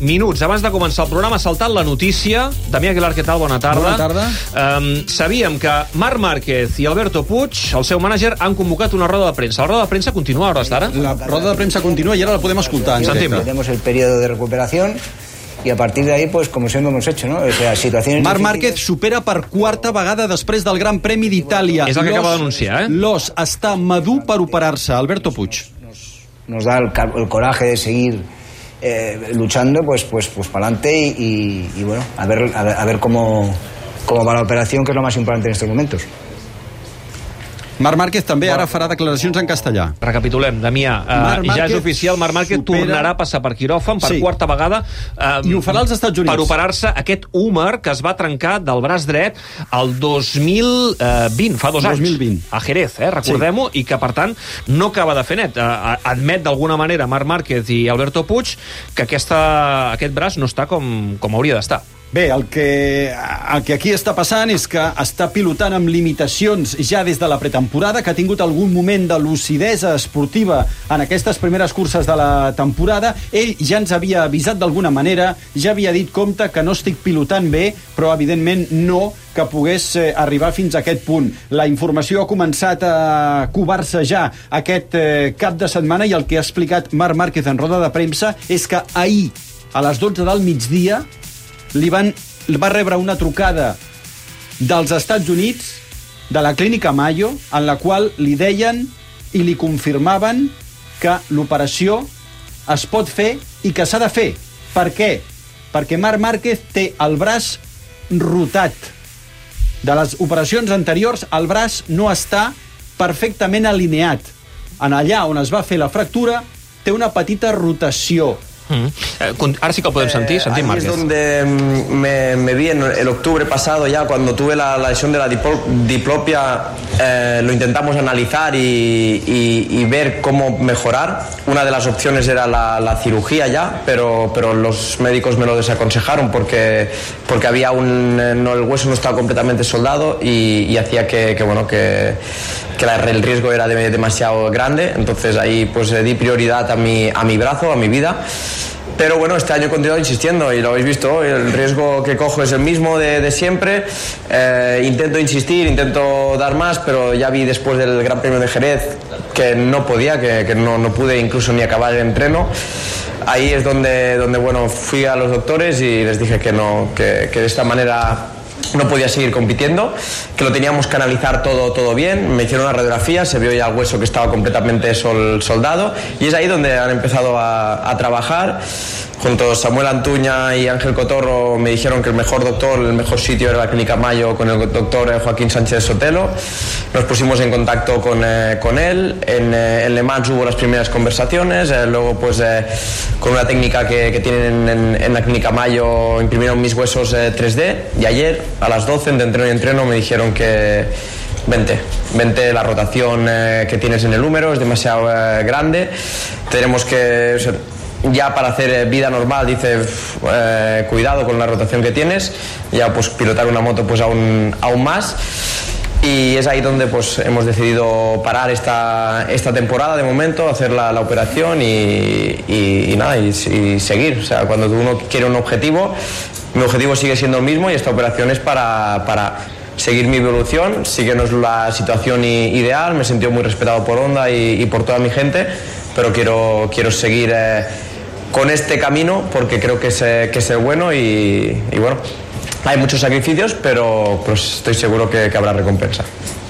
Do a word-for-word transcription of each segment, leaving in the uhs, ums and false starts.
minuts abans de començar el programa ha saltat la notícia. Damià Aguilar, què tal? Bona tarda. Bona tarda. Um, sabíem que Marc Márquez i Alberto Puig, el seu mànager, han convocat una roda de premsa. La roda de premsa continua a hores d'ara? La roda de premsa continua i ara la podem escoltar. Tenemos el periodo de recuperación y a partir de ahí, pues como siempre hemos hecho, ¿no? O sea, situaciones Marc difíciles... Márquez supera per quarta vegada després del Gran Premi d'Itàlia. És el que acaba d'anunciar, eh? L'os està madur per operar-se. Alberto Puig. Nos, nos da el, el coraje de seguir eh, luchando, pues, pues, pues para adelante y, y, y bueno, a ver, a ver, a ver cómo, cómo va la operación, que es lo más importante en estos momentos. Marc Márquez també ara farà declaracions en castellà. Recapitulem, Damià. Uh, ja és oficial, Marc Márquez supera... tornarà a passar per quiròfan per sí. quarta vegada. Uh, I ho farà als Estats Units. Per operar-se aquest húmer que es va trencar del braç dret el dos mil vint, fa dos anys. dos mil vint. A Jerez, eh? Recordem-ho, sí. I que, per tant, no acaba de fer net. Uh, admet d'alguna manera Marc Márquez i Alberto Puig que aquesta, aquest braç no està com, com hauria d'estar. Bé, el que, el que aquí està passant és que està pilotant amb limitacions ja des de la pretemporada, que ha tingut algun moment de lucidesa esportiva en aquestes primeres curses de la temporada. Ell ja ens havia avisat d'alguna manera, ja havia dit compte que no estic pilotant bé, però evidentment no que pogués eh, arribar fins a aquest punt. La informació ha començat a covar-se ja aquest eh, cap de setmana i el que ha explicat Marc Márquez en roda de premsa és que ahir, a les dotze del migdia, li van, va rebre una trucada dels Estats Units, de la clínica Mayo, en la qual li deien i li confirmaven que l'operació es pot fer i que s'ha de fer. Per què? Perquè Marc Márquez té el braç rotat. De les operacions anteriors, el braç no està perfectament alineat. En allà on es va fer la fractura, té una petita rotació. Mm. Eh, ahora sí que lo podemos sentir, sentir Márquez. Ahí es donde me, me vi en el octubre pasado, ya cuando tuve la, la lesión de la diplopia, eh, lo intentamos analizar y, y, y ver cómo mejorar. Una de las opciones era la, la cirugía ya, pero, pero los médicos me lo desaconsejaron porque, porque había un, no, el hueso no estaba completamente soldado y, y hacía que, que, bueno, que, que la, el riesgo era de, demasiado grande. Entonces ahí pues di prioridad a mi, a mi brazo, a mi vida. Pero bueno, este año he continuado insistiendo y lo habéis visto, el riesgo que cojo es el mismo de, de siempre. Eh, intento insistir, intento dar más, pero ya vi después del Gran Premio de Jerez que no podía, que, que no, no pude incluso ni acabar el entreno. Ahí es donde, donde bueno, fui a los doctores y les dije que, no, que, que de esta manera no podía seguir compitiendo, que lo teníamos que analizar todo, todo bien. Me hicieron una radiografía, se vio ya el hueso que estaba completamente sol, soldado y es ahí donde han empezado a, a trabajar. Junto a Samuel Antuña y Ángel Cotorro me dijeron que el mejor doctor, el mejor sitio era la Clínica Mayo con el doctor Joaquín Sánchez Sotelo. Nos pusimos en contacto con, eh, con él. En, eh, en Le Mans hubo las primeras conversaciones. Eh, luego, pues, eh, con una técnica que, que tienen en, en la Clínica Mayo, imprimieron mis huesos eh, tres D. Y ayer, a las doce, entre entreno y entreno, me dijeron que vente, vente, la rotación eh, que tienes en el húmero es demasiado eh, grande. Tenemos que... O sea, ya para hacer vida normal, dice, eh, cuidado con la rotación que tienes, ya pues pilotar una moto pues aún, aún más. Y es ahí donde pues hemos decidido parar esta, esta temporada de momento, hacer la, la operación y, y, y nada, y, y seguir. O sea, cuando uno quiere un objetivo, mi objetivo sigue siendo el mismo y esta operación es para... para seguir mi evolución. Sí que no es la situación ideal, me he sentido muy respetado por Honda y, y por toda mi gente, pero quiero, quiero seguir eh, con este camino porque creo que es, eh, que es el bueno y, y bueno, hay muchos sacrificios, pero pues estoy seguro que, que habrá recompensa.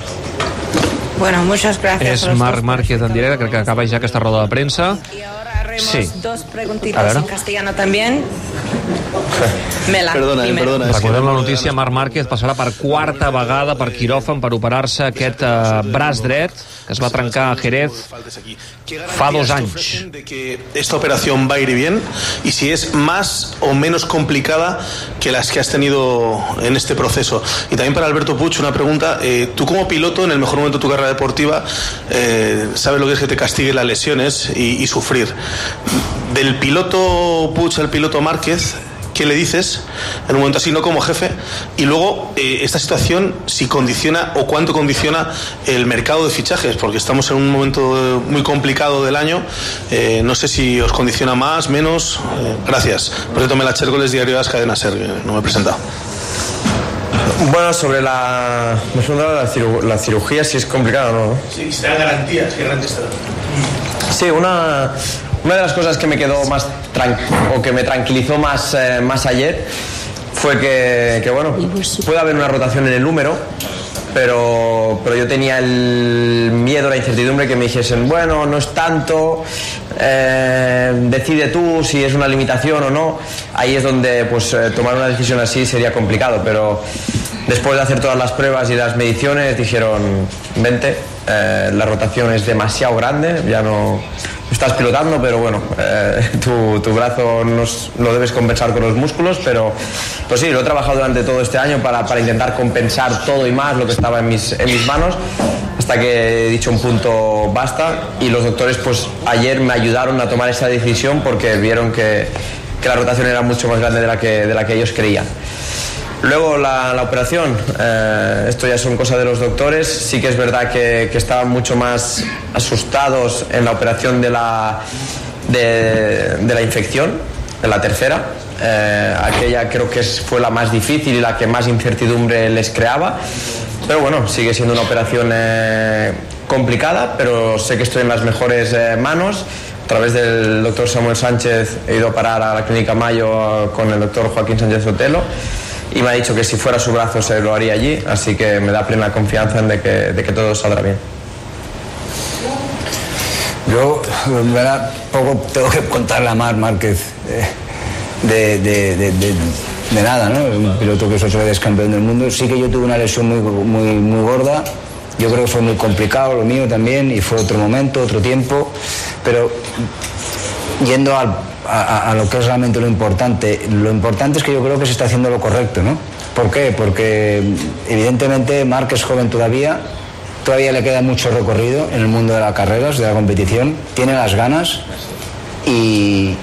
Bueno, muchas gracias. És Marc Márquez en directe, crec que acaba ja aquesta roda de premsa. Y ahora haremos sí. dos preguntitas en castellano también. Mela, perdona, eh, perdona. Recordem la notícia, Marc Márquez passarà per quarta vegada per quiròfan per operar-se aquest uh, braç dret que es va trencar a Jerez fa dos anys. De que esta operación va a ir bien y si es más o menos complicada que las que has tenido en este proceso. Y también para Alberto Puig una pregunta, eh, tú como piloto en el mejor momento de tu carrera deportiva eh, sabes lo que es que te castiguen las lesiones y, y sufrir. Del piloto Puig al piloto Márquez, ¿qué qué le dices en un momento así, no como jefe, y luego eh, esta situación si condiciona o cuánto condiciona el mercado de fichajes, porque estamos en un momento muy complicado del año, eh, no sé si os condiciona más, menos. Eh, gracias. Por cierto, me la Chércoles, Diario de las Cadena Ser, que no me he presentado. Bueno, sobre la, me preguntaba la, ciru, la cirugía, si es complicado o no. Sí, si te dan garantías, ¿qué garantías te dan? Sí, una, una de las cosas que me quedó más tran, o que me tranquilizó más, eh, más ayer fue que, que, bueno, puede haber una rotación en el número, pero, pero yo tenía el miedo, la incertidumbre que me dijesen, bueno, no es tanto, eh, decide tú si es una limitación o no. Ahí es donde pues eh, tomar una decisión así sería complicado, pero después de hacer todas las pruebas y las mediciones dijeron, vente, eh, la rotación es demasiado grande, ya no estás pilotando, pero bueno, eh, tu, tu brazo nos, lo debes compensar con los músculos, pero pues sí, lo he trabajado durante todo este año para, para intentar compensar todo y más lo que estaba en mis, en mis manos, hasta que he dicho un punto basta, y los doctores pues ayer me ayudaron a tomar esa decisión porque vieron que, que la rotación era mucho más grande de la que, de la que ellos creían. Luego la, la operación, eh, esto ya son cosas de los doctores. Sí que es verdad que, que estaban mucho más asustados en la operación de la, de, de la infección, de la tercera. Eh, aquella creo que fue la más difícil y la que más incertidumbre les creaba. Pero bueno, sigue siendo una operación eh, complicada, pero sé que estoy en las mejores eh, manos. A través del doctor Samuel Sánchez he ido a parar a la Clínica Mayo con el doctor Joaquín Sánchez Otelo, y me ha dicho que si fuera su brazo se lo haría allí, así que me da plena confianza en de que, de que todo saldrá bien. Yo, ¿verdad? Poco tengo que contarle a Marc Márquez de, de, de, de, de nada, ¿no? Un piloto que es ocho veces campeón del mundo. Sí que yo tuve una lesión muy, muy, muy gorda. Yo creo que fue muy complicado lo mío también, y fue otro momento, otro tiempo, pero yendo al A, a lo que es realmente lo importante. Lo importante es que yo creo que se está haciendo lo correcto, ¿no? ¿Por qué? Porque evidentemente Marc es joven todavía, todavía le queda mucho recorrido en el mundo de las carreras, de la competición, tiene las ganas, y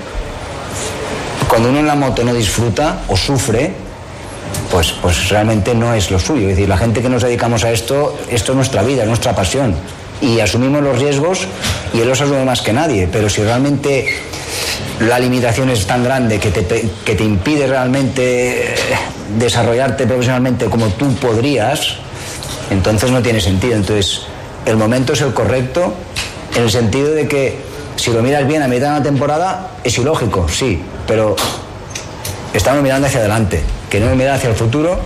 cuando uno en la moto no disfruta o sufre, pues, pues realmente no es lo suyo. Es decir, la gente que nos dedicamos a esto, esto es nuestra vida, es nuestra pasión, y asumimos los riesgos, y él los asume más que nadie, pero si realmente la limitación es tan grande que te, que te impide realmente desarrollarte profesionalmente como tú podrías, entonces no tiene sentido. Entonces, el momento es el correcto, en el sentido de que si lo miras bien a mitad de una temporada, es ilógico, sí, pero estamos mirando hacia adelante, que no mirar hacia el futuro,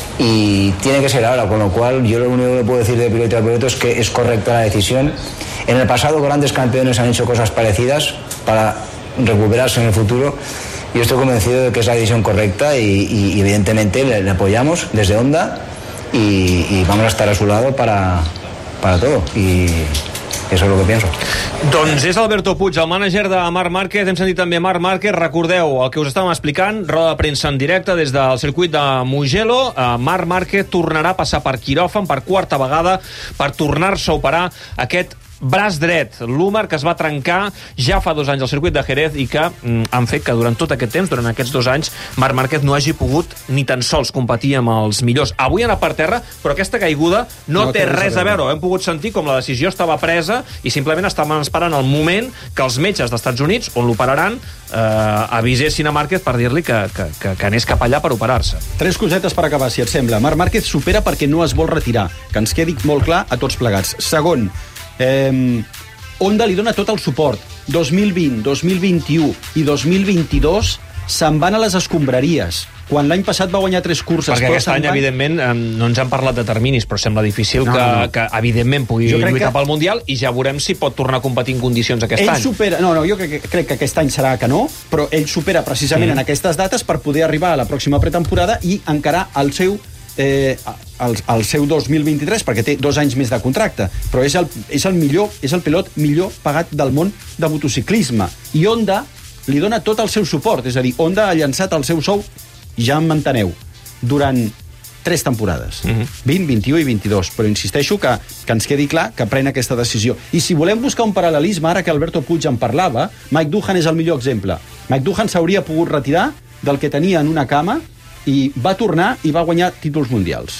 y tiene que ser ahora, con lo cual yo lo único que puedo decir de piloto a piloto es que es correcta la decisión. En el pasado grandes campeones han hecho cosas parecidas para recuperarse en el futuro. Yo estoy convencido de que es la decisión correcta, y, y, y evidentemente le, le apoyamos desde Honda, y, y vamos a estar a su lado para, para todo, y això és el que penso. Doncs és Alberto Puig, el mànager de Marc Márquez. Hem sentit també Marc Márquez. Recordeu el que us estàvem explicant, roda de premsa en directe des del circuit de Mugello. Uh, Marc Márquez tornarà a passar per quiròfan per quarta vegada per tornar-se a operar aquest braç dret, l'húmer, que es va trencar ja fa dos anys al circuit de Jerez, i que mm, han fet que durant tot aquest temps, durant aquests dos anys, Marc Márquez no hagi pogut ni tan sols competir amb els millors. Avui ha anat per terra, però aquesta caiguda no, no té res a veure. Hem pogut sentir com la decisió estava presa i simplement estaven esperant el moment que els metges dels Estats Units, on l'operaran, eh, avisessin a Márquez per dir-li que, que, que, que anés cap allà per operar-se. Tres cosetes per acabar, si et sembla. Marc Márquez supera perquè no es vol retirar, que ens quedi molt clar a tots plegats. Segon, Eh, Honda li dona tot el suport. dos mil vint, dos mil vint-i-u i dos mil vint-i-dos se'n van a les escombraries. Quan l'any passat va guanyar tres curses... Perquè aquest any, van... evidentment, no ens han parlat de terminis, però sembla difícil no, que, no. que, evidentment, pugui lluitar que... pel Mundial, i ja veurem si pot tornar a competir en condicions aquest ell any. Supera... No, no, jo crec, crec que aquest any serà que no, però ell supera precisament mm. en aquestes dates per poder arribar a la pròxima pretemporada i encarar el seu... Eh, el, el seu dos mil vint-i-tres, perquè té dos anys més de contracte, però és el, és el millor, és el pilot millor pagat del món de motociclisme, i Honda li dona tot el seu suport. És a dir, Honda ha llançat el seu sou, ja em manteneu, durant tres temporades, uh-huh. vint, vint-i-u i vint-i-dos, però insisteixo que, que ens quedi clar que pren aquesta decisió. I si volem buscar un paral·lelisme, ara que Alberto Puig en parlava, Mike Doohan és el millor exemple. Mike Doohan s'hauria pogut retirar del que tenia en una cama i va tornar i va guanyar títols mundials.